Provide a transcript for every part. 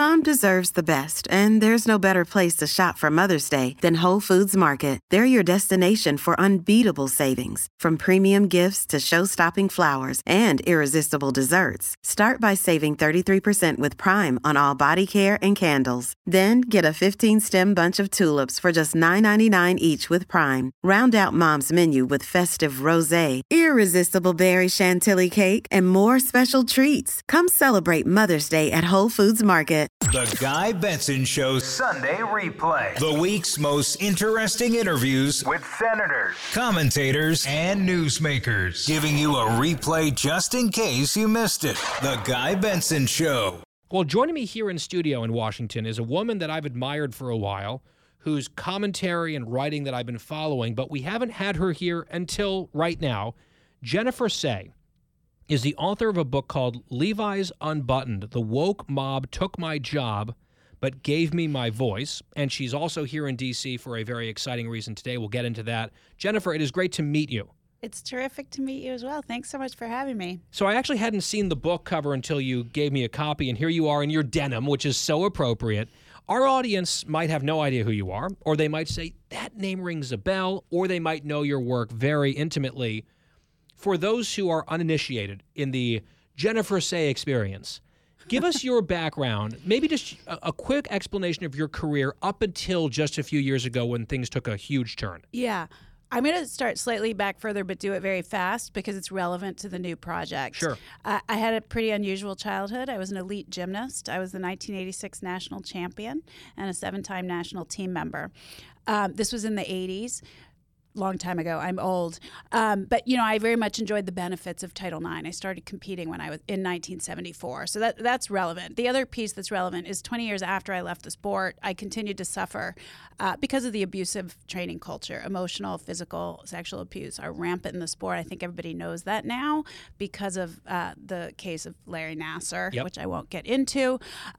Mom deserves the best, and there's no better place to shop for Mother's Day than Whole Foods Market. They're your destination for unbeatable savings, from premium gifts to show-stopping flowers and irresistible desserts. Start by saving 33% with Prime on all body care and candles. Then get a 15-stem bunch of tulips for just $9.99 each with Prime. Round out Mom's menu with festive rosé, irresistible berry chantilly cake, and more special treats. Come celebrate Mother's Day at Whole Foods Market. The Guy Benson Show Sunday Replay. The week's most interesting interviews with senators, commentators, and newsmakers. Giving you a replay just in case you missed it. The Guy Benson Show. Well, joining me here in studio in Washington is a woman that I've admired for a while, whose commentary and writing that I've been following, but we haven't had her here until right now. Jennifer Sey is the author of a book called Levi's Unbuttoned: The Woke Mob Took My Job but Gave Me My Voice. And she's also here in D.C. for a very exciting reason today. We'll get into that. Jennifer, it is great to meet you. It's terrific to meet you as well. Thanks so much for having me. So I actually hadn't seen the book cover until you gave me a copy, and here you are in your denim, which is so appropriate. Our audience might have no idea who you are, or they might say, that name rings a bell, or they might know your work very intimately. For those who are uninitiated in the Jennifer Sey experience, give us your background, maybe just a quick explanation of your career up until just a few years ago when things took a huge turn. Yeah. I'm going to start slightly back further, but do it very fast because it's relevant to the new project. Sure. I had a pretty unusual childhood. I was an elite gymnast. I was the 1986 national champion and a 7-time national team member. This was in the 80s. Long time ago. I'm old. But, I very much enjoyed the benefits of Title IX. I started competing when I was in 1974. So that's relevant. The other piece that's relevant is 20 years after I left the sport, I continued to suffer because of the abusive training culture. Emotional, physical, sexual abuse are rampant in the sport. I think everybody knows that now because of the case of Larry Nassar, which I won't get into.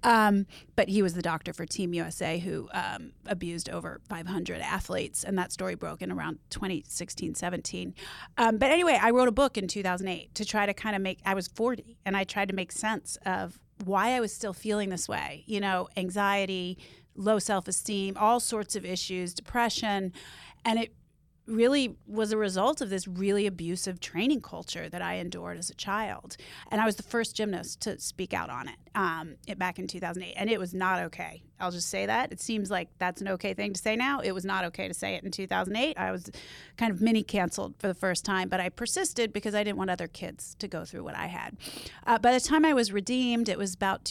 But he was the doctor for Team USA who abused over 500 athletes. And that story broke in around 2016-17. But anyway, I wrote a book in 2008 to try to kind of I was 40, and I tried to make sense of why I was still feeling this way. Anxiety, low self-esteem, all sorts of issues, depression. And it really was a result of this really abusive training culture that I endured as a child. And I was the first gymnast to speak out on it back in 2008. And it was not okay. I'll just say that. It seems like that's an okay thing to say now. It was not okay to say it in 2008. I was kind of mini canceled for the first time, but I persisted because I didn't want other kids to go through what I had. By the time I was redeemed, it was about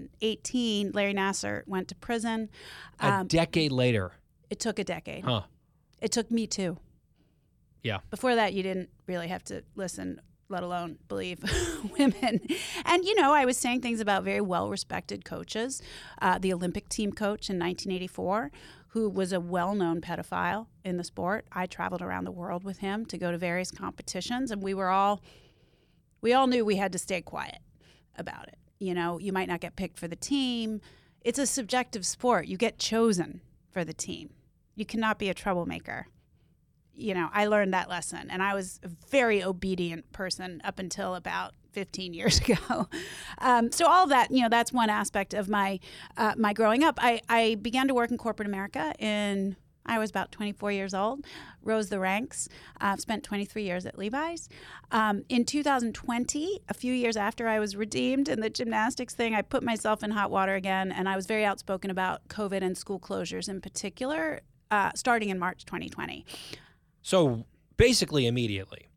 2018. Larry Nassar went to prison. A decade later. It took a decade. Huh. It took me too. Yeah. Before that, you didn't really have to listen, let alone believe women. And, I was saying things about very well-respected coaches. The Olympic team coach in 1984, who was a well-known pedophile in the sport. I traveled around the world with him to go to various competitions, and we all knew we had to stay quiet about it. You might not get picked for the team. It's a subjective sport. You get chosen for the team. You cannot be a troublemaker. I learned that lesson, and I was a very obedient person up until about 15 years ago. So all of that, that's one aspect of my growing up. I began to work in corporate America I was about 24 years old, rose the ranks, spent 23 years at Levi's. In 2020, a few years after I was redeemed in the gymnastics thing, I put myself in hot water again, and I was very outspoken about COVID and school closures in particular, starting in March 2020. So basically immediately.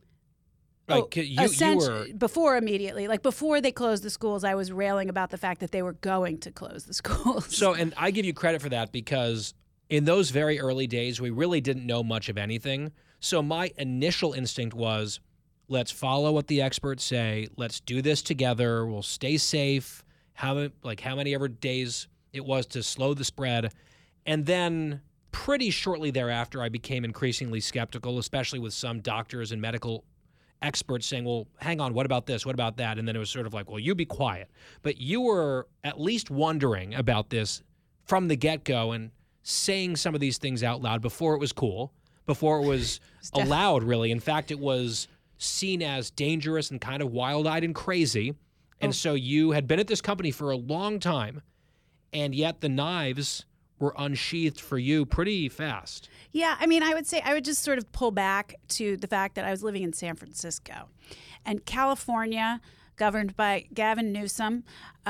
You were before immediately, like before they closed the schools, I was railing about the fact that they were going to close the schools. So, and I give you credit for that because in those very early days, we really didn't know much of anything. So my initial instinct was, let's follow what the experts say. Let's do this together. We'll stay safe. How many ever days it was to slow the spread. And then pretty shortly thereafter, I became increasingly skeptical, especially with some doctors and medical experts saying, well, hang on, what about this? What about that? And then it was sort of like, well, you be quiet. But you were at least wondering about this from the get-go and saying some of these things out loud before it was cool, before it was allowed, really. In fact, it was seen as dangerous and kind of wild-eyed and crazy. And so you had been at this company for a long time, and yet the knives were unsheathed for you pretty fast. Yeah, I mean, I would say I would just sort of pull back to the fact that I was living in San Francisco. And California, governed by Gavin Newsom,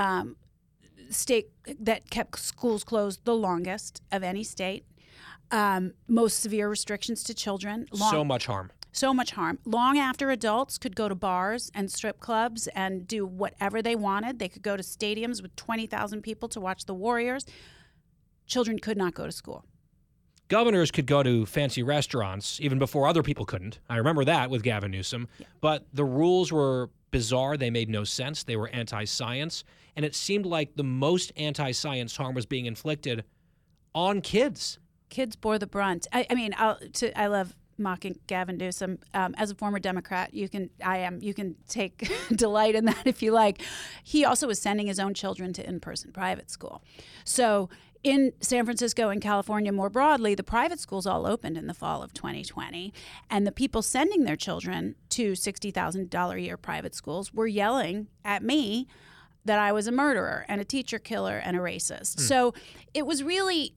state that kept schools closed the longest of any state, most severe restrictions to children. So much harm. So much harm. Long after adults could go to bars and strip clubs and do whatever they wanted. They could go to stadiums with 20,000 people to watch the Warriors. Children could not go to school. Governors could go to fancy restaurants even before other people couldn't. I remember that with Gavin Newsom. Yeah. But the rules were bizarre. They made no sense. They were anti-science. And it seemed like the most anti-science harm was being inflicted on kids. Kids bore the brunt. I love mocking Gavin Newsom. As a former Democrat, you can take delight in that if you like. He also was sending his own children to in-person private school. So in San Francisco and California more broadly, the private schools all opened in the fall of 2020, and the people sending their children to $60,000 a year private schools were yelling at me that I was a murderer and a teacher killer and a racist. So it was really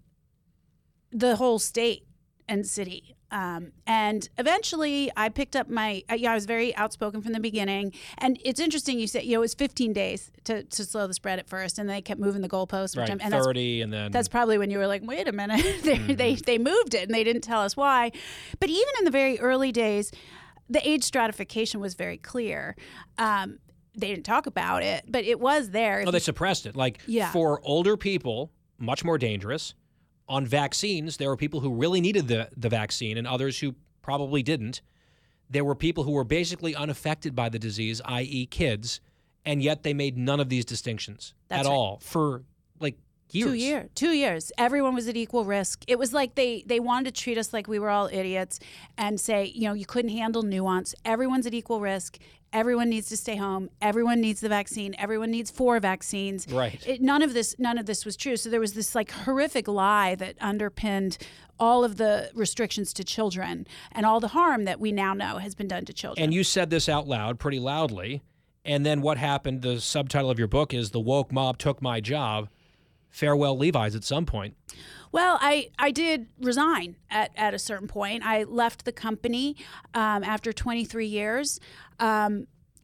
the whole state and city. And eventually I picked up I was very outspoken from the beginning. And it's interesting, you said, it was 15 days to slow the spread at first, and they kept moving the goalposts. Right, 30, and then... That's probably when you were like, wait a minute, they moved it, and they didn't tell us why. But even in the very early days, the age stratification was very clear. They didn't talk about it, but it was there. No, they suppressed it. For older people, much more dangerous. On vaccines, there were people who really needed the vaccine and others who probably didn't. There were people who were basically unaffected by the disease, i.e. kids, and yet they made none of these distinctions at all for years. 2 years. Everyone was at equal risk. It was like they wanted to treat us like we were all idiots and say, you couldn't handle nuance. Everyone's at equal risk. Everyone needs to stay home. Everyone needs the vaccine. Everyone needs 4 vaccines. Right. None of this was true. So there was this horrific lie that underpinned all of the restrictions to children and all the harm that we now know has been done to children. And you said this out loud pretty loudly. And then what happened? The subtitle of your book is "The Woke Mob Took My Job." Farewell Levi's at some point. Well, I did resign at a certain point. I left the company after 23 years. I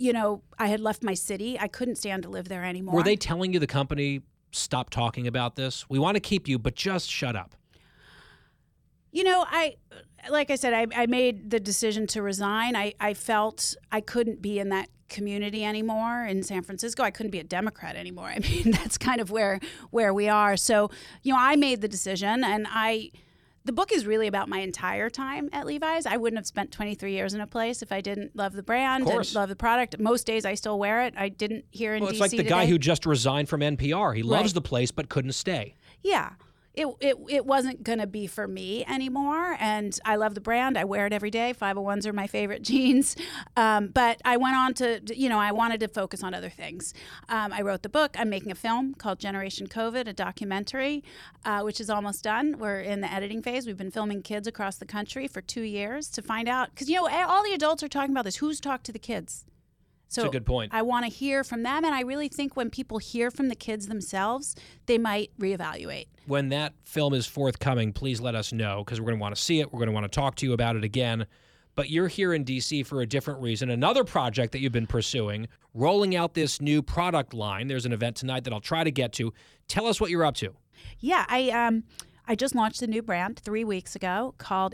had left my city. I couldn't stand to live there anymore. Were they telling you, the company, stop talking about this? We want to keep you, but just shut up. Like I said, I made the decision to resign. I felt I couldn't be in that community anymore in San Francisco. I couldn't be a Democrat anymore. I mean, that's kind of where we are. So, I made the decision, and the book is really about my entire time at Levi's. I wouldn't have spent 23 years in a place if I didn't love the brand and love the product. Most days I still wear it. I didn't here in DC it's like the guy who just resigned from NPR. He loves the place but couldn't stay. Yeah. It wasn't going to be for me anymore, and I love the brand. I wear it every day. 501s are my favorite jeans. But I went on to, I wanted to focus on other things. I wrote the book. I'm making a film called Generation COVID, a documentary, which is almost done. We're in the editing phase. We've been filming kids across the country for 2 years to find out, because, all the adults are talking about this. Who's talked to the kids? So that's a good point. I want to hear from them, and I really think when people hear from the kids themselves, they might reevaluate. When that film is forthcoming, please let us know, because we're going to want to see it. We're going to want to talk to you about it again. But you're here in D.C. for a different reason. Another project that you've been pursuing, rolling out this new product line. There's an event tonight that I'll try to get to. Tell us what you're up to. Yeah, I just launched a new brand 3 weeks ago called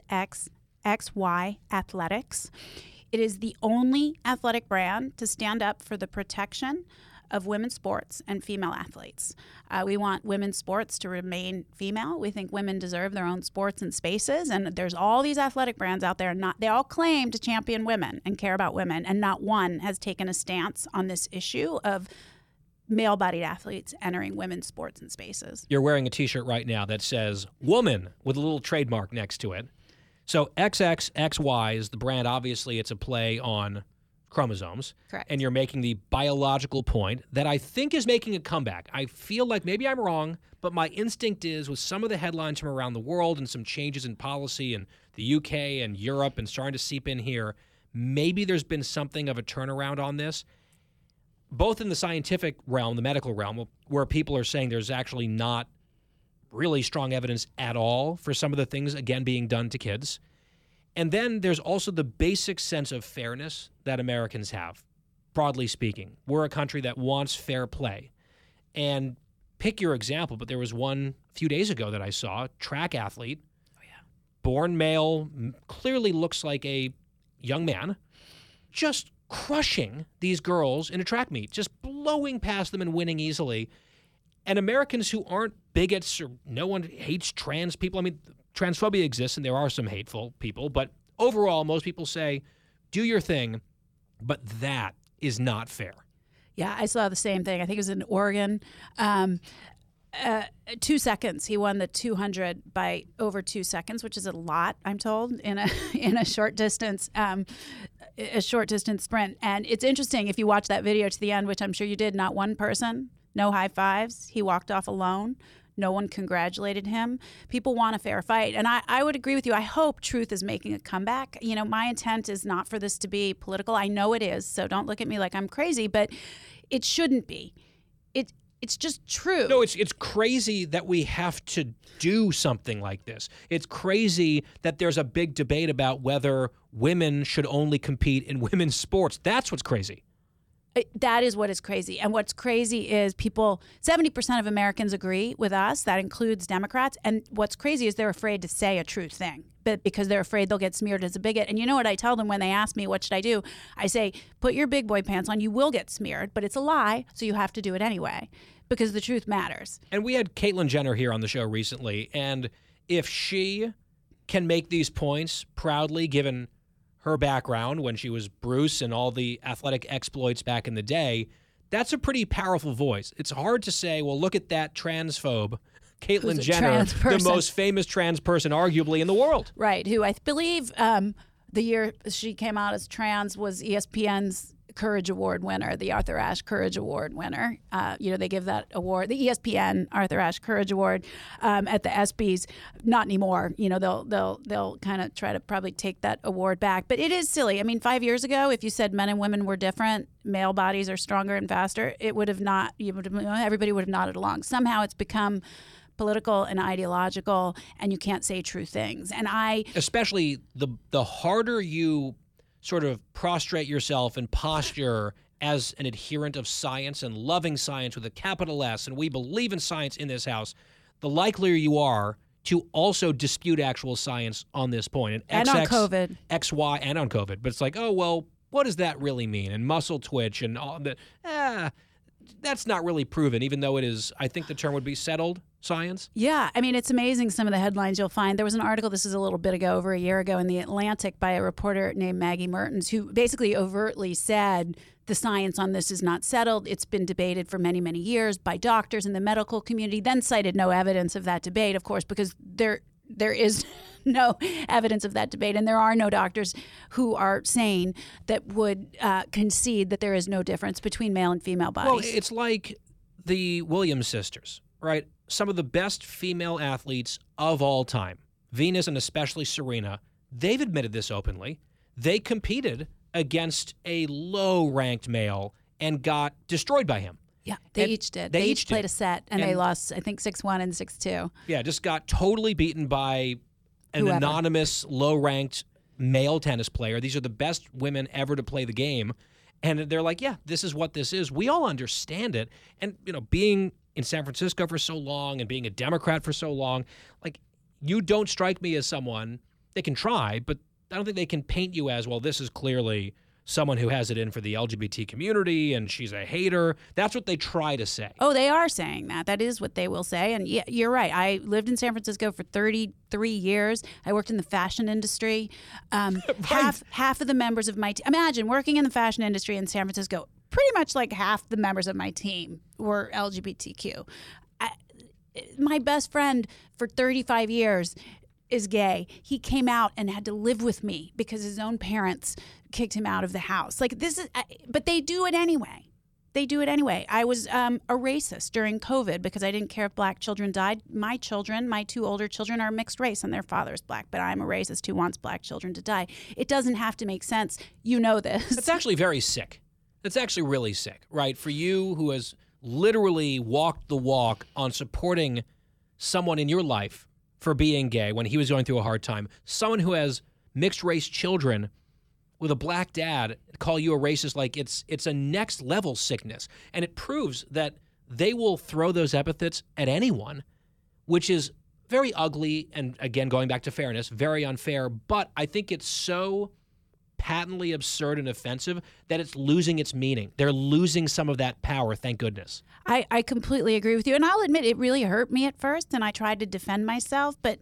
XXXY Athletics. It is the only athletic brand to stand up for the protection of women's sports and female athletes. We want women's sports to remain female. We think women deserve their own sports and spaces. And there's all these athletic brands out there, and they all claim to champion women and care about women, and not one has taken a stance on this issue of male-bodied athletes entering women's sports and spaces. You're wearing a T-shirt right now that says "woman" with a little trademark next to it. So XXXY is the brand. Obviously, it's a play on chromosomes. Correct. And you're making the biological point that I think is making a comeback. I feel like maybe I'm wrong, but my instinct is, with some of the headlines from around the world and some changes in policy in the UK and Europe and starting to seep in here, maybe there's been something of a turnaround on this. both in the scientific realm, the medical realm, where people are saying there's actually not really strong evidence at all for some of the things, again, being done to kids. And then there's also the basic sense of fairness that Americans have, broadly speaking. We're a country that wants fair play. And pick your example, but there was one a few days ago that I saw, track athlete, born male, clearly looks like a young man, just crushing these girls in a track meet, just blowing past them and winning easily. And Americans who aren't bigots, or no one hates trans people. I mean, transphobia exists and there are some hateful people, but overall, most people say, do your thing, but that is not fair. Yeah, I saw the same thing. I think it was in Oregon. 2 seconds. He won the 200 by over 2 seconds, which is a lot, I'm told, in a short distance sprint. And it's interesting if you watch that video to the end, which I'm sure you did. Not one person, no high fives. He walked off alone. No one congratulated him. People want a fair fight. And I would agree with you. I hope truth is making a comeback. You know, my intent is not for this to be political. I know it is, so don't look at me like I'm crazy, but it shouldn't be. It's just true. No, it's crazy that we have to do something like this. It's crazy that there's a big debate about whether women should only compete in women's sports. That's what's crazy. That is what is crazy. And what's crazy is 70% of Americans agree with us. That includes Democrats. And what's crazy is they're afraid to say a true thing, but because they're afraid they'll get smeared as a bigot. And you know what I tell them when they ask me, what should I do? I say, put your big boy pants on. You will get smeared, but it's a lie, so you have to do it anyway, because the truth matters. And we had Caitlyn Jenner here on the show recently, and if she can make these points proudly, given her background when she was Bruce and all the athletic exploits back in the day, that's a pretty powerful voice. It's hard to say, well, look at that transphobe, Caitlyn Jenner, the most famous trans person arguably in the world. Right, who I believe the year she came out as trans was ESPN's Courage Award winner, the Arthur Ashe Courage Award winner. They give that award, the ESPN Arthur Ashe Courage Award, at the ESPYs. Not anymore. You know, they'll kind of try to probably take that award back. But it is silly. I mean, 5 years ago, if you said men and women were different, male bodies are stronger and faster, it would have not. Everybody would have nodded along. Somehow, it's become political and ideological, and you can't say true things. And especially the harder you sort of prostrate yourself and posture as an adherent of science and loving science with a capital S, and we believe in science in this house, the likelier you are to also dispute actual science on this point. And on COVID. XY, and on COVID. But it's like, oh, well, what does that really mean? And muscle twitch and all that. That's not really proven, even though it is, I think the term would be settled science. Yeah. I mean, it's amazing some of the headlines you'll find. There was an article, this is a little bit ago, over a year ago, in The Atlantic by a reporter named Maggie Mertens, who basically overtly said the science on this is not settled. It's been debated for many, many years by doctors in the medical community, then cited no evidence of that debate, of course, because there is no evidence of that debate, and there are no doctors who are sane that would concede that there is no difference between male and female bodies. Well, it's like the Williams sisters, right? Some of the best female athletes of all time, Venus and especially Serena, they've admitted this openly. They competed against a low-ranked male and got destroyed by him. Yeah, they each did. They each played a set, and they lost, I think, 6-1 and 6-2. Yeah, just got totally beaten by an anonymous, low-ranked male tennis player. These are the best women ever to play the game. And they're like, yeah, this is what this is. We all understand it. And, being in San Francisco for so long and being a Democrat for so long, like, you don't strike me as someone, they can try, but I don't think they can paint you as, well, this is clearly someone who has it in for the LGBT community and she's a hater. That's what they try to say. Oh, they are saying that. That is what they will say. And yeah, you're right. I lived in San Francisco for 33 years. I worked in the fashion industry. Right. Half of the members of my team, imagine working in the fashion industry in San Francisco, pretty much like half the members of my team were LGBTQ. My best friend for 35 years is gay. He came out and had to live with me because his own parents kicked him out of the house. Like, this is, but they do it anyway. They do it anyway. I was a racist during COVID because I didn't care if black children died. My children, my 2 older children, are mixed race and their father's black, but I'm a racist who wants black children to die. It doesn't have to make sense. You know this. It's actually very sick. That's actually really sick, right? For you who has literally walked the walk on supporting someone in your life for being gay when he was going through a hard time, someone who has mixed-race children with a black dad, call you a racist, like it's a next-level sickness. And it proves that they will throw those epithets at anyone, which is very ugly and, again, going back to fairness, very unfair. But I think it's so patently absurd and offensive that it's losing its meaning. They're losing some of that power, thank goodness. I completely agree with you. And I'll admit it really hurt me at first, and I tried to defend myself. But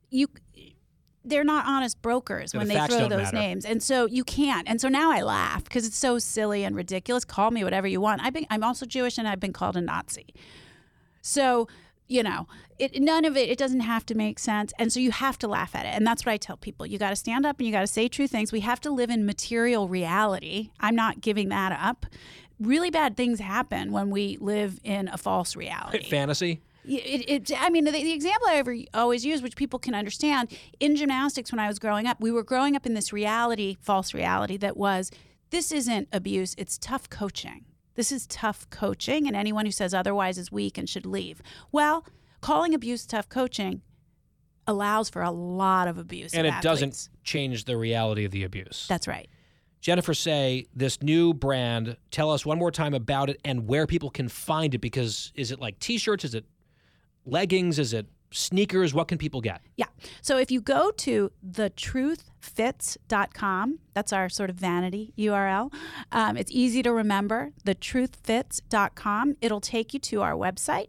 they're not honest brokers when they throw those names. And so you can't. And so now I laugh because it's so silly and ridiculous. Call me whatever you want. I'm also Jewish, and I've been called a Nazi. So, none of it doesn't have to make sense. And so you have to laugh at it. And that's what I tell people. You got to stand up and you got to say true things. We have to live in material reality. I'm not giving that up. Really bad things happen when we live in a false reality. Fantasy? The example I always use, which people can understand, in gymnastics when I was growing up, we were growing up in this reality, false reality, that was, this isn't abuse, it's tough coaching. This is tough coaching, and anyone who says otherwise is weak and should leave. Well, calling abuse tough coaching allows for a lot of abuse. And it doesn't change the reality of the abuse. That's right. Jennifer Sey, this new brand, tell us one more time about it and where people can find it, because is it like T-shirts? Is it leggings? Is it sneakers? What can people get? Yeah. So if you go to thetruthfits.com, that's our sort of vanity URL. It's easy to remember, thetruthfits.com. It'll take you to our website,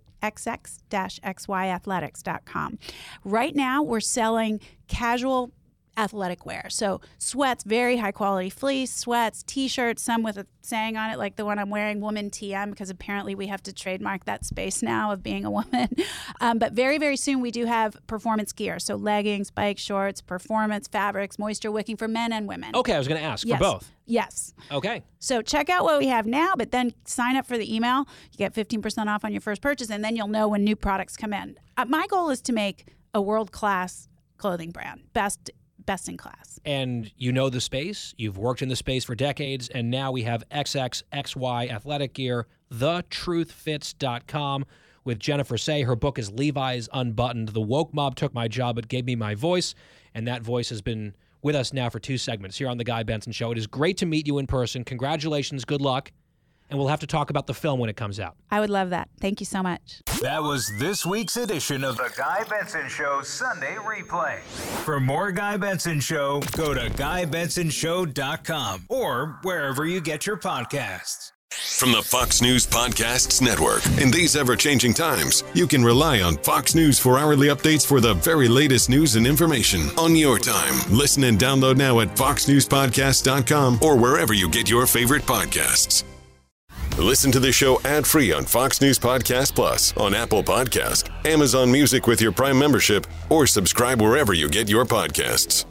xx-xyathletics.com. Right now, we're selling casual athletic wear. So sweats, very high quality fleece, sweats, T-shirts, some with a saying on it like the one I'm wearing, Woman TM, because apparently we have to trademark that space now of being a woman. But very, very soon we do have performance gear. So leggings, bike shorts, performance fabrics, moisture wicking for men and women. Okay, I was going to ask for both. Yes. Okay. So check out what we have now, but then sign up for the email. You get 15% off on your first purchase, and then you'll know when new products come in. My goal is to make a world-class clothing brand, best in class. And you know the space. You've worked in the space for decades, and now we have XXXY athletic gear, thetruthfits.com with Jennifer Sey. Her book is Levi's Unbuttoned. The woke mob took my job but gave me my voice, and that voice has been with us now for 2 segments here on The Guy Benson Show. It is great to meet you in person. Congratulations. Good luck. And we'll have to talk about the film when it comes out. I would love that. Thank you so much. That was this week's edition of The Guy Benson Show Sunday Replay. For more Guy Benson Show, go to GuyBensonShow.com or wherever you get your podcasts. From the Fox News Podcasts Network. In these ever-changing times, you can rely on Fox News for hourly updates for the very latest news and information on your time. Listen and download now at FoxNewsPodcast.com or wherever you get your favorite podcasts. Listen to the show ad-free on Fox News Podcast Plus, on Apple Podcast, Amazon Music with your Prime membership, or subscribe wherever you get your podcasts.